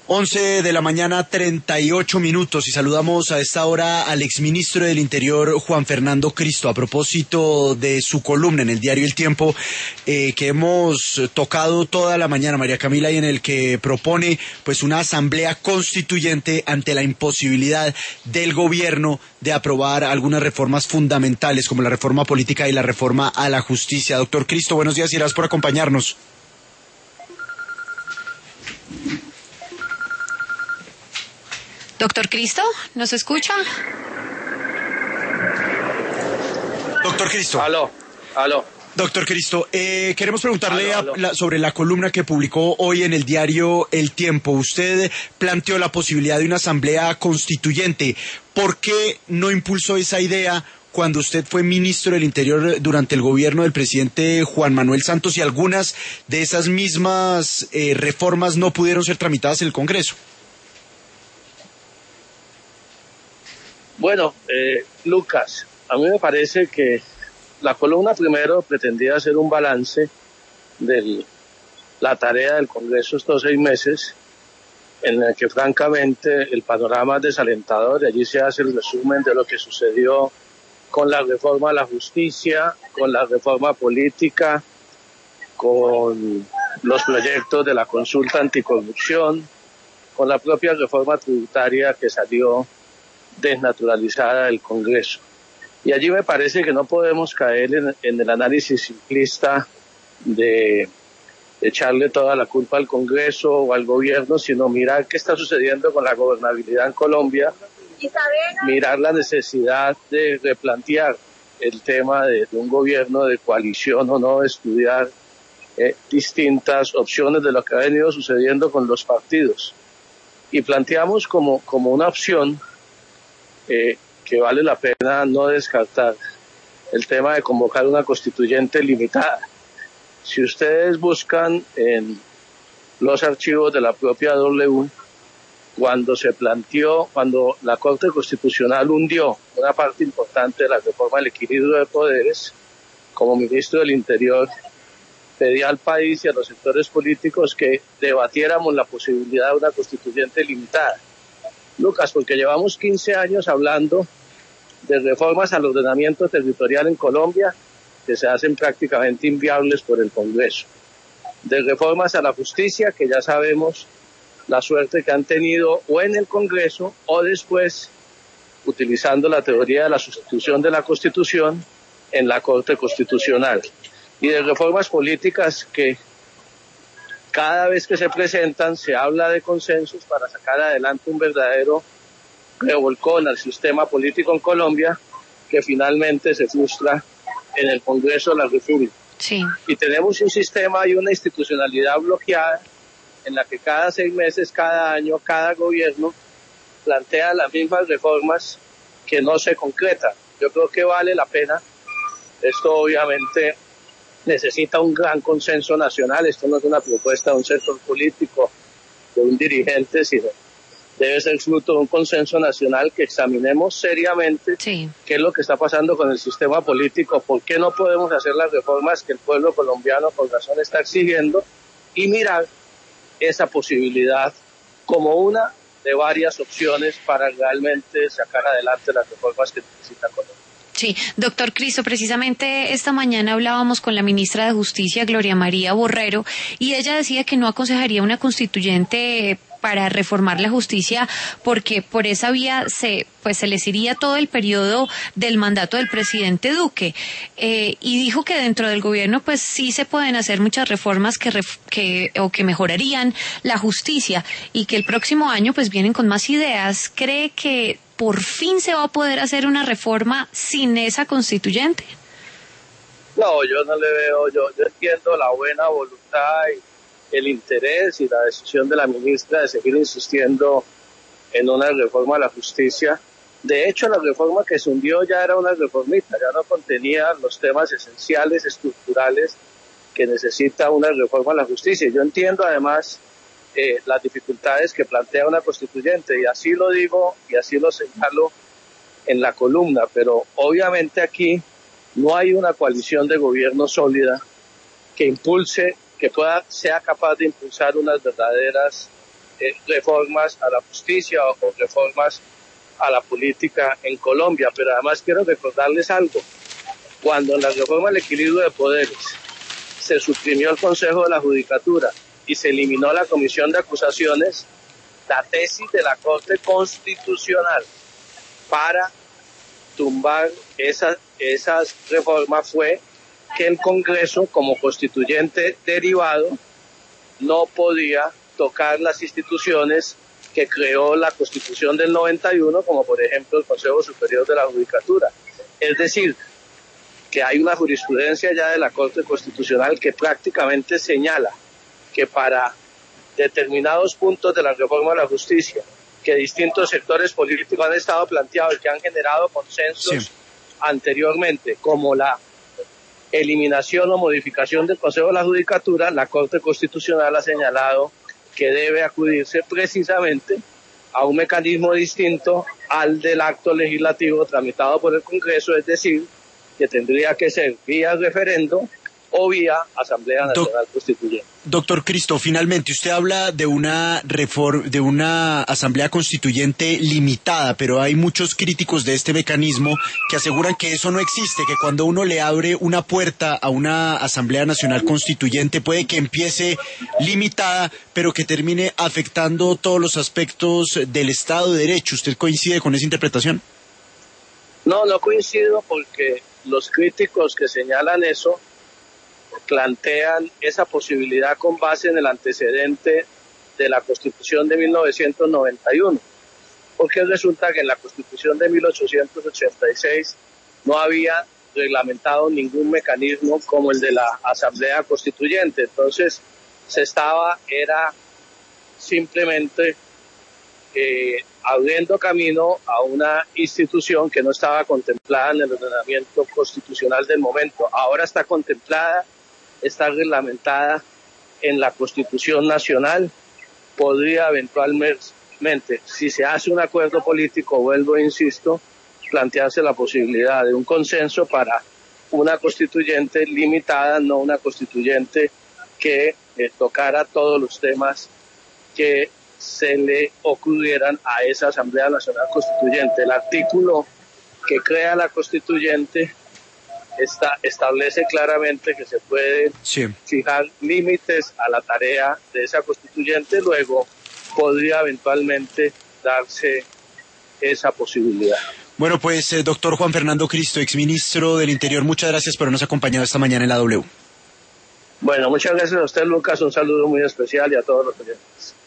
11 de la mañana, 38 minutos, y saludamos a esta hora al exministro del Interior, Juan Fernando Cristo, a propósito de su columna en el diario El Tiempo, que hemos tocado toda la mañana, María Camila, y en el que propone pues una asamblea constituyente ante la imposibilidad del gobierno de aprobar algunas reformas fundamentales, como la reforma política y la reforma a la justicia. Doctor Cristo, buenos días y gracias por acompañarnos. Doctor Cristo, ¿nos escucha? Doctor Cristo. Aló. Doctor Cristo, queremos preguntarle sobre la columna que publicó hoy en el diario El Tiempo. Usted planteó la posibilidad de una asamblea constituyente. ¿Por qué no impulsó esa idea cuando usted fue ministro del Interior durante el gobierno del presidente Juan Manuel Santos y algunas de esas mismas reformas no pudieron ser tramitadas en el Congreso? Bueno, Lucas, a mí me parece que la columna primero pretendía hacer un balance de la tarea del Congreso estos 6 meses, en el que francamente el panorama es desalentador. Allí se hace el resumen de lo que sucedió con la reforma a la justicia, con la reforma política, con los proyectos de la consulta anticorrupción, con la propia reforma tributaria que salió desnaturalizada del Congreso. Y allí me parece que no podemos caer en el análisis simplista de echarle toda la culpa al Congreso o al gobierno, sino mirar qué está sucediendo con la gobernabilidad en Colombia, mirar la necesidad de replantear el tema de un gobierno de coalición o no, estudiar distintas opciones de lo que ha venido sucediendo con los partidos. Y planteamos como una opción que vale la pena no descartar el tema de convocar una constituyente limitada. Si ustedes buscan en los archivos de la propia W, cuando la Corte Constitucional hundió una parte importante de la reforma del equilibrio de poderes, como ministro del Interior, pedí al país y a los sectores políticos que debatiéramos la posibilidad de una constituyente limitada. Lucas, porque llevamos 15 años hablando de reformas al ordenamiento territorial en Colombia que se hacen prácticamente inviables por el Congreso, de reformas a la justicia que ya sabemos la suerte que han tenido o en el Congreso o después, utilizando la teoría de la sustitución de la Constitución, en la Corte Constitucional, y de reformas políticas que cada vez que se presentan se habla de consensos para sacar adelante un verdadero revolcón al sistema político en Colombia, que finalmente se frustra en el Congreso de la República. Sí. Y tenemos un sistema y una institucionalidad bloqueada en la que cada 6 meses, cada año, cada gobierno plantea las mismas reformas que no se concretan. Yo creo que vale la pena. Esto obviamente necesita un gran consenso nacional. Esto no es una propuesta de un sector político, de un dirigente, sino debe ser fruto de un consenso nacional, que examinemos seriamente qué es lo que está pasando con el sistema político, por qué no podemos hacer las reformas que el pueblo colombiano con razón está exigiendo, y mirar esa posibilidad como una de varias opciones para realmente sacar adelante las reformas que necesita Colombia. Sí, doctor Cristo, precisamente esta mañana hablábamos con la ministra de Justicia, Gloria María Borrero, y ella decía que no aconsejaría una constituyente para reformar la justicia porque por esa vía se les iría todo el periodo del mandato del presidente Duque, y dijo que dentro del gobierno pues sí se pueden hacer muchas reformas que mejorarían la justicia, y que el próximo año pues vienen con más ideas. ¿Cree que por fin se va a poder hacer una reforma sin esa constituyente? No, yo no le veo, yo entiendo la buena voluntad y el interés y la decisión de la ministra de seguir insistiendo en una reforma a la justicia. De hecho, la reforma que se hundió ya era una reformita, ya no contenía los temas esenciales, estructurales que necesita una reforma a la justicia. Yo entiendo además las dificultades que plantea una constituyente, y así lo digo y así lo señalo en la columna, pero obviamente aquí no hay una coalición de gobierno sólida que impulse, sea capaz de impulsar unas verdaderas reformas a la justicia o reformas a la política en Colombia. Pero además quiero recordarles algo. Cuando en la reforma al equilibrio de poderes se suprimió el Consejo de la Judicatura y se eliminó la Comisión de Acusaciones, la tesis de la Corte Constitucional para tumbar esas reformas fue que el Congreso, como constituyente derivado, no podía tocar las instituciones que creó la Constitución del 91, como por ejemplo el Consejo Superior de la Judicatura. Es decir, que hay una jurisprudencia ya de la Corte Constitucional que prácticamente señala que para determinados puntos de la reforma de la justicia que distintos sectores políticos han estado planteados y que han generado consensos anteriormente, como la eliminación o modificación del Consejo de la Judicatura, la Corte Constitucional ha señalado que debe acudirse precisamente a un mecanismo distinto al del acto legislativo tramitado por el Congreso, es decir, que tendría que ser vía referendo o vía Asamblea Nacional Constituyente. Doctor Cristo, finalmente usted habla de una Asamblea Constituyente limitada, pero hay muchos críticos de este mecanismo que aseguran que eso no existe, que cuando uno le abre una puerta a una Asamblea Nacional Constituyente puede que empiece limitada, pero que termine afectando todos los aspectos del Estado de Derecho. ¿Usted coincide con esa interpretación? No coincido, porque los críticos que señalan eso plantean esa posibilidad con base en el antecedente de la Constitución de 1991, porque resulta que en la Constitución de 1886 no había reglamentado ningún mecanismo como el de la Asamblea Constituyente. Entonces era simplemente abriendo camino a una institución que no estaba contemplada en el ordenamiento constitucional del momento. Ahora está contemplada, está reglamentada en la Constitución Nacional. Podría eventualmente, si se hace un acuerdo político, vuelvo e insisto, plantearse la posibilidad de un consenso para una constituyente limitada, no una constituyente que tocara todos los temas que se le ocurrieran a esa Asamblea Nacional Constituyente. El artículo que crea la constituyente establece claramente que se pueden fijar límites a la tarea de esa constituyente. Luego podría eventualmente darse esa posibilidad. Bueno, pues doctor Juan Fernando Cristo, exministro del Interior, muchas gracias por habernos acompañado esta mañana en la W. Bueno, muchas gracias a usted, Lucas, un saludo muy especial y a todos los oyentes.